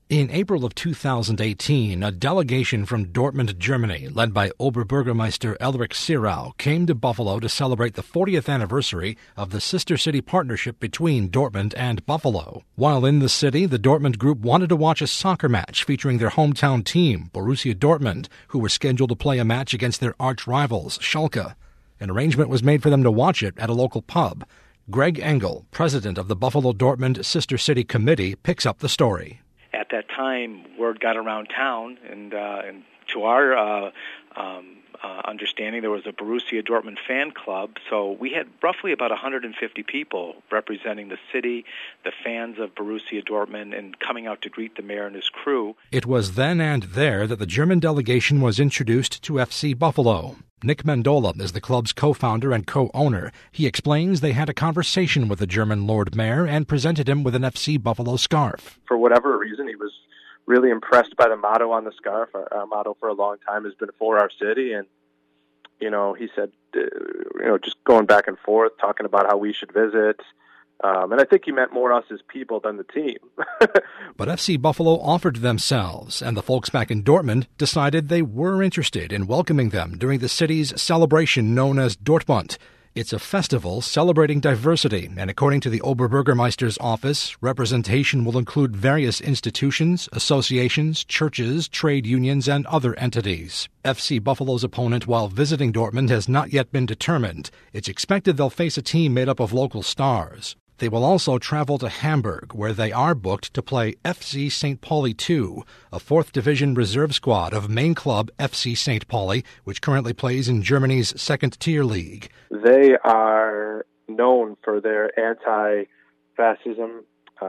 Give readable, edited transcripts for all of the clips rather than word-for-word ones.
In April of 2018, a delegation from Dortmund, Germany, led by Oberbürgermeister Elrich Sirau, came to Buffalo to celebrate the 40th anniversary of the Sister City partnership between Dortmund and Buffalo. While in the city, the Dortmund group wanted to watch a soccer match featuring their hometown team, Borussia Dortmund, who were scheduled to play a match against their arch-rivals, Schalke. An arrangement was made for them to watch it at a local pub. Greg Engel, president of the Buffalo Dortmund Sister City Committee, picks up the story. At that time, word got around town, and to our understanding, there was a Borussia Dortmund fan club. So we had roughly about 150 people representing the city, the fans of Borussia Dortmund, and coming out to greet the mayor and his crew. It was then and there that the German delegation was introduced to FC Buffalo. Nick Mendola is the club's co-founder and co-owner. He explains they had a conversation with the German Lord Mayor and presented him with an FC Buffalo scarf. For whatever reason, he was really impressed by the motto on the scarf. Our motto for a long time has been "For Our City," and he said, just going back and forth, talking about how we should visit. And I think he meant more us as people than the team. But FC Buffalo offered themselves, and the folks back in Dortmund decided they were interested in welcoming them during the city's celebration known as Dortmund. It's a festival celebrating diversity, and according to the Oberbürgermeister's office, representation will include various institutions, associations, churches, trade unions, and other entities. FC Buffalo's opponent while visiting Dortmund has not yet been determined. It's expected they'll face a team made up of local stars. They will also travel to Hamburg, where they are booked to play FC St. Pauli II, a 4th Division reserve squad of main club FC St. Pauli, which currently plays in Germany's 2nd-tier league. They are known for their anti-fascism,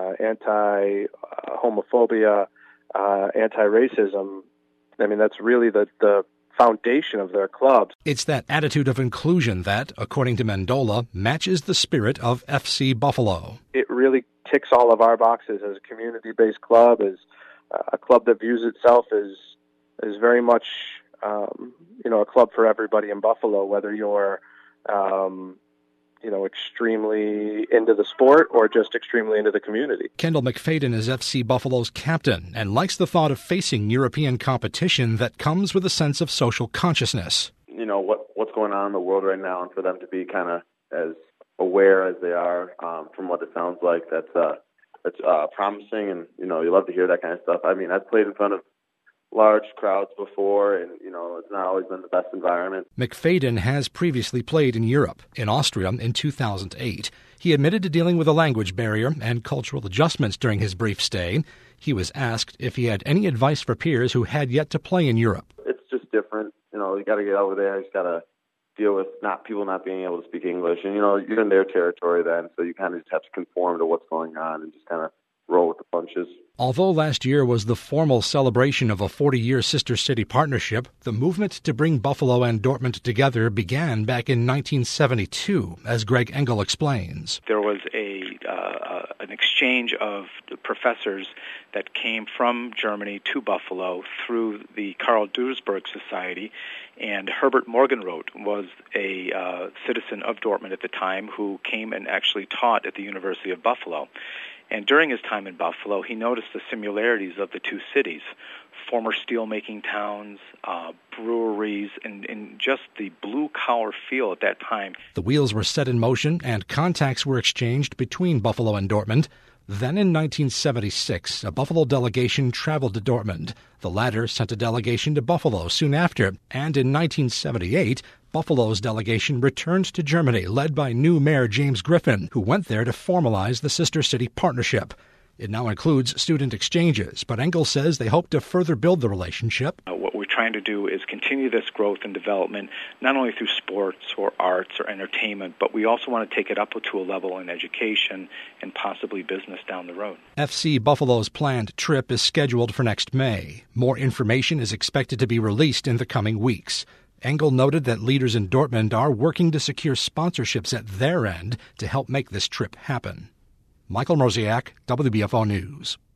anti-homophobia, anti-racism. I mean, that's really the foundation of their clubs. It's that attitude of inclusion that, according to Mendola, matches the spirit of FC Buffalo. It really ticks all of our boxes as a community-based club, as a club that views itself as very much, a club for everybody in Buffalo, whether you're, extremely into the sport or just extremely into the community. Kendall McFadden is FC Buffalo's captain and likes the thought of facing European competition that comes with a sense of social consciousness. What's going on in the world right now, and for them to be kind of as aware as they are, from what it sounds like, that's promising, and you love to hear that kind of stuff. I mean, I've played in front of large crowds before, and it's not always been the best environment. McFadden has previously played in Europe, in Austria in 2008. He admitted to dealing with a language barrier and cultural adjustments during his brief stay. He was asked if he had any advice for peers who had yet to play in Europe. It's just different. You got to get over there. You just got to deal with people not being able to speak English, and you're in their territory then, so you kind of just have to conform to what's going on and just kind of roll with the punches. Although last year was the formal celebration of a 40-year Sister City partnership, the movement to bring Buffalo and Dortmund together began back in 1972, as Greg Engel explains. There was an exchange of professors that came from Germany to Buffalo through the Karl Duisberg Society, and Herbert Morgenroth was a citizen of Dortmund at the time who came and actually taught at the University of Buffalo. And during his time in Buffalo, he noticed the similarities of the two cities, former steel-making towns, breweries, and just the blue-collar feel at that time. The wheels were set in motion and contacts were exchanged between Buffalo and Dortmund. Then in 1976, a Buffalo delegation traveled to Dortmund. The latter sent a delegation to Buffalo soon after, and in 1978, Buffalo's delegation returned to Germany, led by new Mayor James Griffin, who went there to formalize the Sister City partnership. It now includes student exchanges, but Engel says they hope to further build the relationship. What we're trying to do is continue this growth and development, not only through sports or arts or entertainment, but we also want to take it up to a level in education and possibly business down the road. FC Buffalo's planned trip is scheduled for next May. More information is expected to be released in the coming weeks. Engel noted that leaders in Dortmund are working to secure sponsorships at their end to help make this trip happen. Michael Mrozek, WBFO News.